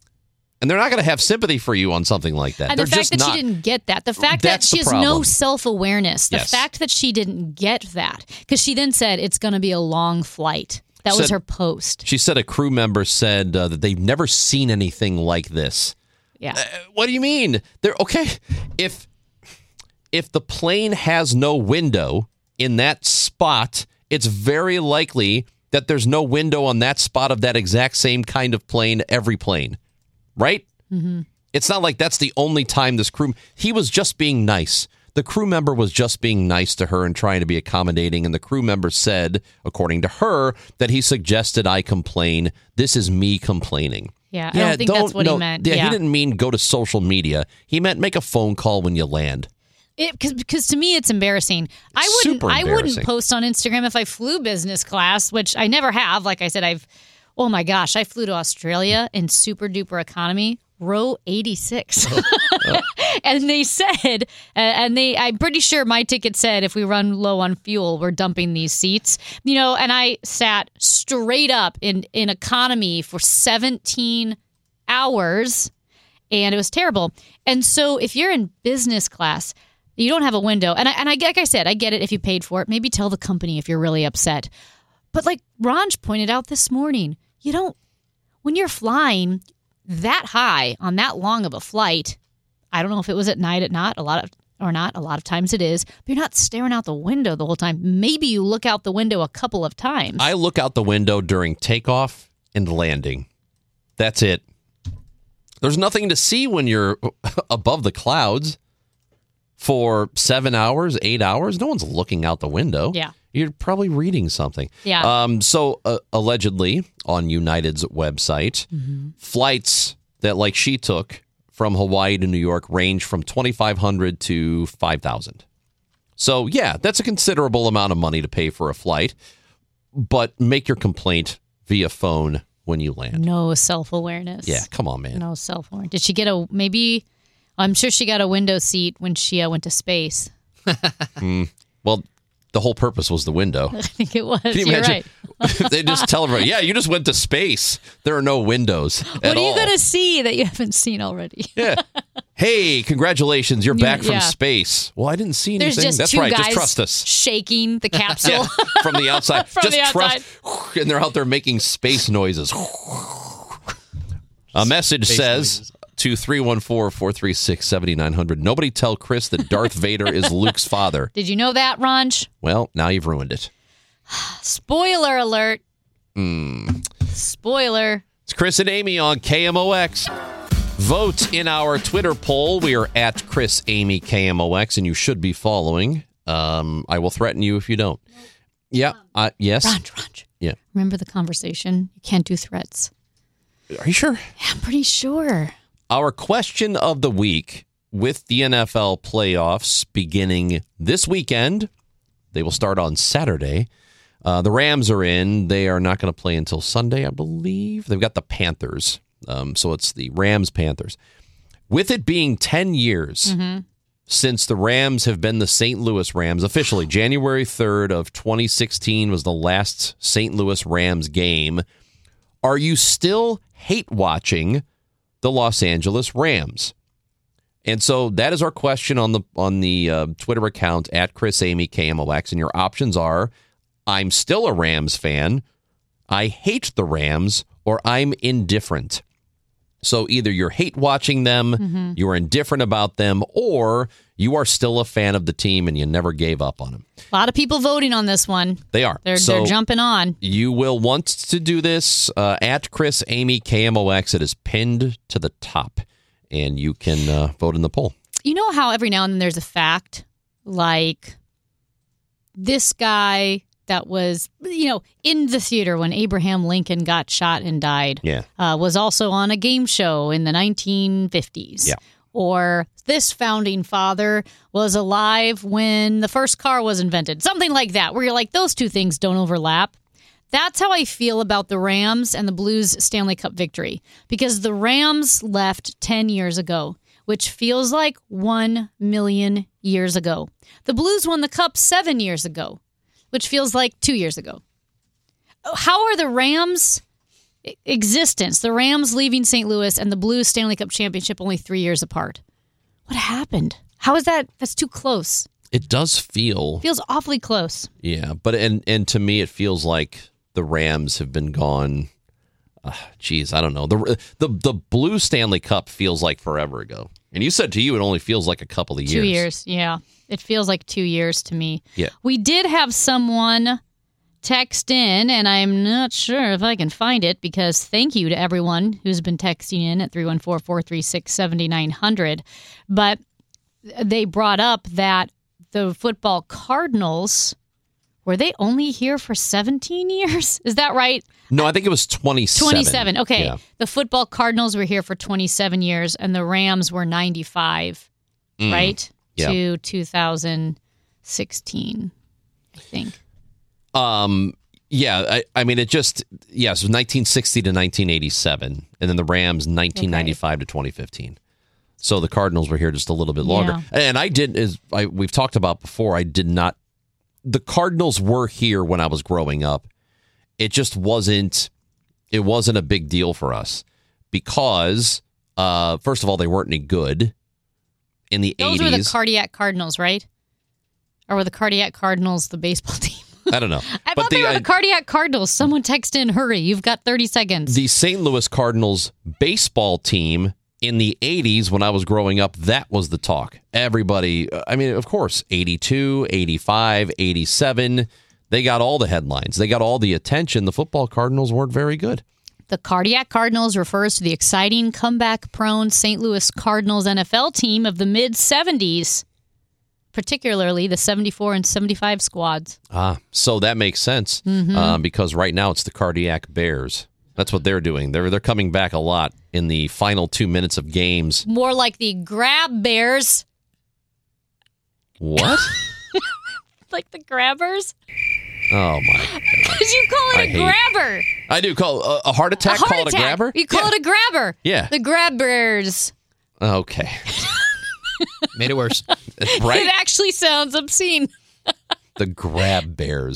And they're not going to have sympathy for you on something like that. And they're the fact just that not. she didn't get that, the fact That's that she the has no problem. self-awareness, the Yes. fact that she didn't get that, because she then said it's going to be a long flight. That was Said- her post. She said a crew member said uh, that they've never seen anything like this. Yeah. Uh, what do you mean? They're okay. If if the plane has no window in that spot, it's very likely that there's no window on that spot of that exact same kind of plane every plane, right? Mm-hmm. It's not like that's the only time this crew. He was just being nice. The crew member was just being nice to her and trying to be accommodating, and the crew member said, according to her, that he suggested I complain. This is me complaining. Yeah, I don't think that's what no, he meant. Yeah, yeah, he didn't mean go to social media. He meant make a phone call when you land. Because to me, it's embarrassing. I wouldn't. Super I wouldn't embarrassing. post on Instagram if I flew business class, which I never have. Like I said, I've. Oh my gosh, I flew to Australia in super duper economy, row eighty-six, and they said, and they. I'm pretty sure my ticket said if we run low on fuel, we're dumping these seats. You know, and I sat straight up in in economy for seventeen hours, and it was terrible. And so, if you're in business class, you don't have a window. And I, and I, like I said, I get it if you paid for it. Maybe tell the company if you're really upset. But like Ranj pointed out this morning, you don't, when you're flying that high on that long of a flight, I don't know if it was at night at not, a lot of, or not, a lot of times it is, but you're not staring out the window the whole time. Maybe you look out the window a couple of times. I look out the window during takeoff and landing. That's it. There's nothing to see when you're above the clouds. For seven hours, eight hours, no one's looking out the window. Yeah. You're probably reading something. Yeah. Um. So, uh, allegedly, on United's website, Mm-hmm. flights that, like she took from Hawaii to New York, range from twenty-five hundred dollars to five thousand dollars. So, yeah, that's a considerable amount of money to pay for a flight. But make your complaint via phone when you land. No self-awareness. Yeah, come on, man. No self-awareness. Did she get a, maybe, I'm sure she got a window seat when she uh, went to space. mm, well, the whole purpose was the window. I think it was. Can you You're imagine? right. They just tell everybody, yeah, you just went to space. There are no windows at What are you all. going to see that you haven't seen already? Yeah. Hey, congratulations, you're You- back from yeah. space. Well, I didn't see There's anything. just That's two right. guys Just trust us. shaking the capsule. Yeah, from the outside. From just the outside. trust. And they're out there making space noises. A message Space says noises. to three one four, four three six, seven nine zero zero, nobody tell Chris that Darth Vader is Luke's father. Did you know that, Ranj? Well, now you've ruined it. Spoiler alert. Mm. Spoiler. It's Chris and Amy on K M O X. Vote in our Twitter poll. We are at Chris Amy K M O X, and you should be following. Um, I will threaten you if you don't. Yeah. Uh, yes. Ranj, Ranj. Yeah. Remember the conversation? You can't do threats. Are you sure? Yeah, I'm pretty sure. Our question of the week with the N F L playoffs beginning this weekend. They will start on Saturday. Uh, the Rams are in. They are not going to play until Sunday, I believe. They've got the Panthers. Um, so it's the Rams-Panthers. With it being ten years Mm-hmm. since the Rams have been the Saint Louis Rams, officially January third of twenty sixteen was the last Saint Louis Rams game. Are you still hate watching the Los Angeles Rams? And so that is our question on the on the uh, Twitter account at Chris Amy K M O X. And your options are: I'm still a Rams fan, I hate the Rams, or I'm indifferent. So either you're hate watching them, Mhm. you're indifferent about them, or you are still a fan of the team and you never gave up on them. A lot of people voting on this one. They are. They're, So they're jumping on. You will want to do this uh, at Chris Amy K M O X. It is pinned to the top, and you can uh, vote in the poll. You know how every now and then there's a fact like this guy that was, you know, in the theater when Abraham Lincoln got shot and died Yeah. uh, was also on a game show in the nineteen fifties. Yeah. Or this founding father was alive when the first car was invented. Something like that, where you're like, those two things don't overlap. That's how I feel about the Rams and the Blues Stanley Cup victory. Because the Rams left ten years ago, which feels like one million years ago. The Blues won the Cup seven years ago, which feels like two years ago. How are the Rams' existence, the Rams leaving Saint Louis and the Blues Stanley Cup championship only three years apart? What happened? How is that? That's too close. It does feel, Feels awfully close. yeah, but and and to me, it feels like the Rams have been gone. Uh, geez, I don't know. The the the Blue Stanley Cup feels like forever ago, and you said to you it only feels like a couple of years. Two years, yeah. It feels like two years to me. Yeah. We did have someone text in, and I'm not sure if I can find it because thank you to everyone who's been texting in at three one four, four three six, seven nine zero zero. But they brought up that the football Cardinals, were they only here for seventeen years? Is that right? No, I think it was twenty-seven. twenty-seven. Okay. Yeah. The football Cardinals were here for twenty-seven years, and the Rams were ninety-five, Mm. right? Yeah. To two thousand sixteen, I think. Um. Yeah, I, I mean, it just, yeah, so nineteen sixty to nineteen eighty-seven, and then the Rams nineteen ninety-five to twenty fifteen. So the Cardinals were here just a little bit longer. Yeah. And I did, as I, we've talked about before, I did not, the Cardinals were here when I was growing up. It just wasn't, it wasn't a big deal for us because, uh, first of all, they weren't any good in the Those eighties. were the Cardiac Cardinals, right? Or were the Cardiac Cardinals the baseball team? I don't know. I thought they were the Cardiac Cardinals. Someone text in, hurry, you've got thirty seconds. The Saint Louis Cardinals baseball team in the eighties, when I was growing up, that was the talk. Everybody, I mean, of course, eighty-two, eighty-five, eighty-seven, they got all the headlines. They got all the attention. The football Cardinals weren't very good. The Cardiac Cardinals refers to the exciting, comeback-prone Saint Louis Cardinals N F L team of the mid-seventies, particularly the seventy-four and seventy-five squads. Ah, so that makes sense Mhm. um, because right now it's the Cardiac Bears. That's what they're doing. They're they're coming back a lot in the final two minutes of games. More like the Grab Bears. What? Like the Grabbers? Oh my God! Because you call it I a hate- grabber. I do call a, a heart attack. a heart call attack. it a grabber. You call Yeah. it a grabber. Yeah. The Grabbers. Okay. Made it worse. Right? It actually sounds obscene. The Grab Bears.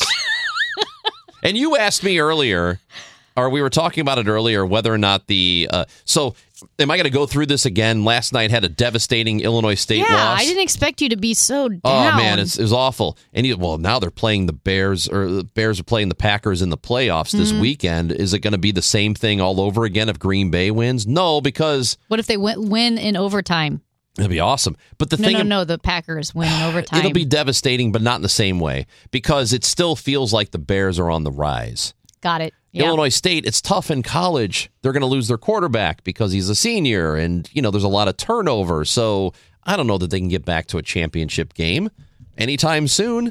And you asked me earlier, or we were talking about it earlier, whether or not the. Uh, so, am I going to go through this again? Last night had a devastating Illinois State Yeah, loss. I didn't expect you to be so down. Oh man, it's, it was awful. And you, well, now they're playing the Bears, or the Bears are playing the Packers in the playoffs this Mhm. weekend. Is it going to be the same thing all over again if Green Bay wins? No, because What if they win, win in overtime? it'd be awesome. But the no, thing, no, no. The Packers win in overtime. it'll be devastating, but not in the same way because it still feels like the Bears are on the rise. Got it. Yeah. Illinois State, it's tough in college. They're going to lose their quarterback because he's a senior, and you know there's a lot of turnover. So I don't know that they can get back to a championship game anytime soon.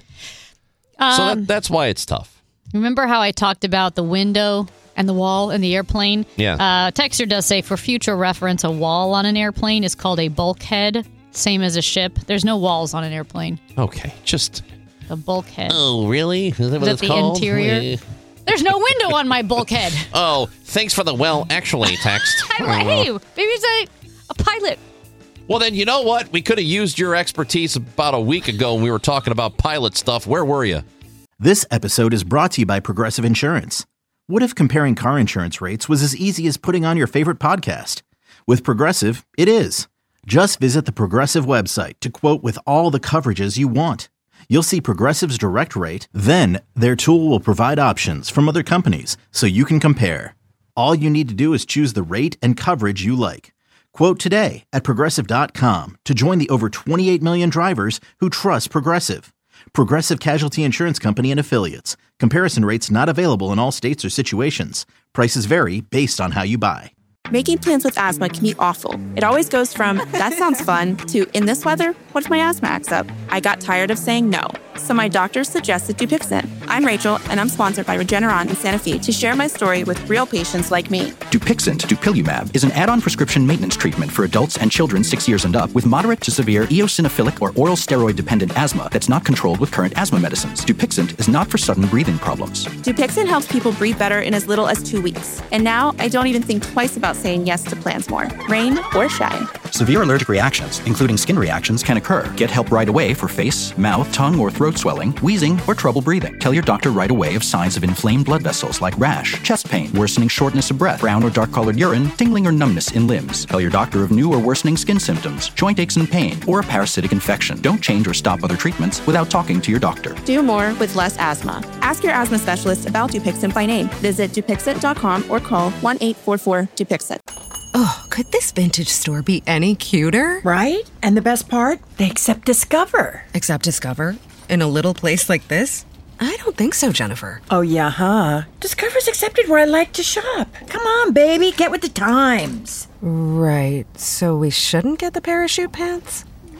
so Um, that, that's why it's tough. Remember how I talked about the window and the wall in the airplane? Yeah. Uh, Texter does say, for future reference, a wall on an airplane is called a bulkhead, same as a ship. There's no walls on an airplane. Okay, just A bulkhead. oh really? Is that what Is it's that the called? interior? Eh. There's no window on my bulkhead. Oh, thanks for the well actually text. I, hey, maybe it's a, a pilot. Well, then you know what? We could have used your expertise about a week ago when we were talking about pilot stuff. Where were you? This episode is brought to you by Progressive Insurance. What if comparing car insurance rates was as easy as putting on your favorite podcast? With Progressive, it is. Just visit the Progressive website to quote with all the coverages you want. You'll see Progressive's direct rate, then their tool will provide options from other companies so you can compare. All you need to do is choose the rate and coverage you like. Quote today at Progressive dot com to join the over twenty-eight million drivers who trust Progressive. Progressive Casualty Insurance Company and Affiliates. Comparison rates not available in all states or situations. Prices vary based on how you buy. Making plans with asthma can be awful. It always goes from, that sounds fun, to, in this weather, what if my asthma acts up? I got tired of saying no, so my doctor suggested Dupixent. I'm Rachel, and I'm sponsored by Regeneron in Santa Fe to share my story with real patients like me. Dupixent, dupilumab, is an add-on prescription maintenance treatment for adults and children six years and up with moderate to severe eosinophilic or oral steroid-dependent asthma that's not controlled with current asthma medicines. Dupixent is not for sudden breathing problems. Dupixent helps people breathe better in as little as two weeks. And now, I don't even think twice about saying yes to plans more, rain or shine. Severe allergic reactions, including skin reactions, can occur. Get help right away for face, mouth, tongue, or throat swelling, wheezing, or trouble breathing. Tell your doctor right away of signs of inflamed blood vessels like rash, chest pain, worsening shortness of breath, brown or dark-colored urine, tingling or numbness in limbs. Tell your doctor of new or worsening skin symptoms, joint aches and pain, or a parasitic infection. Don't change or stop other treatments without talking to your doctor. Do more with less asthma. Ask your asthma specialist about Dupixent by name. Visit Dupixent dot com or call one eight four four Dupixent. Oh, could this vintage store be any cuter? Right? And the best part? They accept Discover. Accept Discover? In a little place like this? I don't think so, Jennifer. Oh, yeah, huh? Discover's accepted where I like to shop. Come on, baby, get with the times. Right. So we shouldn't get the parachute pants?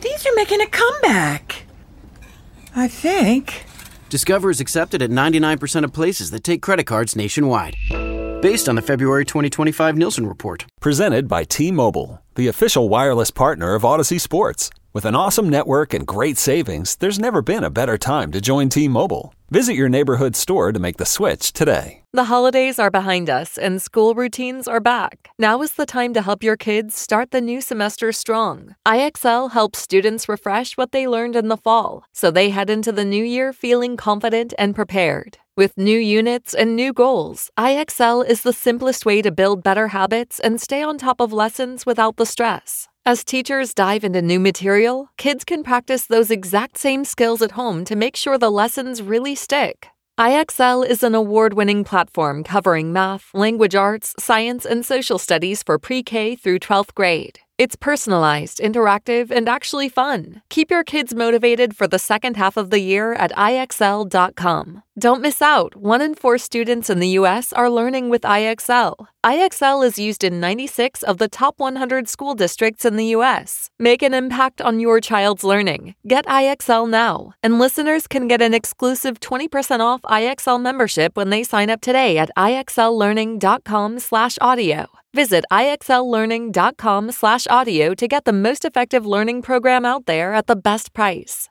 These are making a comeback. I think. Discover is accepted at ninety-nine percent of places that take credit cards nationwide. Based on the February twenty twenty-five Nielsen report. Presented by T-Mobile, the official wireless partner of Odyssey Sports. With an awesome network and great savings, there's never been a better time to join T-Mobile. Visit your neighborhood store to make the switch today. The holidays are behind us and school routines are back. Now is the time to help your kids start the new semester strong. I X L helps students refresh what they learned in the fall, so they head into the new year feeling confident and prepared. With new units and new goals, I X L is the simplest way to build better habits and stay on top of lessons without the stress. As teachers dive into new material, kids can practice those exact same skills at home to make sure the lessons really stick. I X L is an award-winning platform covering math, language arts, science, and social studies for pre-K through twelfth grade. It's personalized, interactive, and actually fun. Keep your kids motivated for the second half of the year at I X L dot com. Don't miss out. One in four students in the U S are learning with I X L. I X L is used in ninety-six of the top one hundred school districts in the U S. Make an impact on your child's learning. Get I X L now. And listeners can get an exclusive twenty percent off I X L membership when they sign up today at I X L learning dot com slash audio. Visit I X L learning dot com slash audio to get the most effective learning program out there at the best price.